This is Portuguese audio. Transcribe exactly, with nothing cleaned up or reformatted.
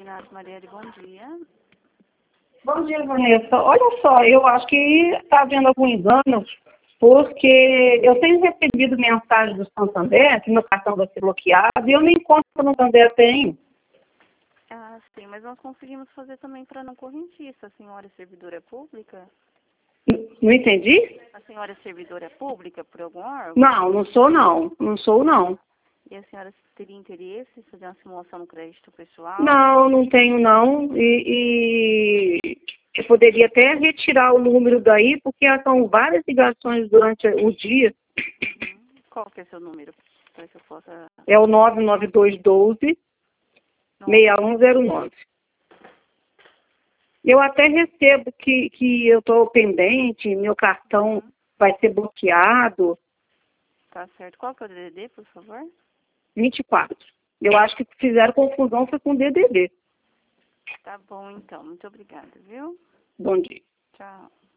Ginásio Marielle, bom dia. Bom dia, Vanessa. Olha só, eu acho que está havendo algum engano, porque eu tenho recebido mensagem do Santander que meu cartão vai ser bloqueado e eu nem conta que o Santander tenho. Ah, sim, mas nós conseguimos fazer também para não correntista. A senhora é servidora pública? Não entendi? A senhora é servidora pública por algum órgão? Não, não sou não. Não sou não. E a senhora teria interesse em fazer uma simulação no crédito pessoal? Não, não tenho não. E, e eu poderia até retirar o número daí, porque são várias ligações durante o dia. Uhum. Qual que é seu número? Para que eu possa... É o nove nove dois um dois, seis um zero nove. Eu até recebo que, que eu estou pendente, meu cartão Uhum. vai ser bloqueado. Tá certo. Qual que é o D D D, por favor? vinte e quatro. Eu acho que fizeram confusão foi com D D D. Tá bom, então. Muito obrigada, viu? Bom dia. Tchau.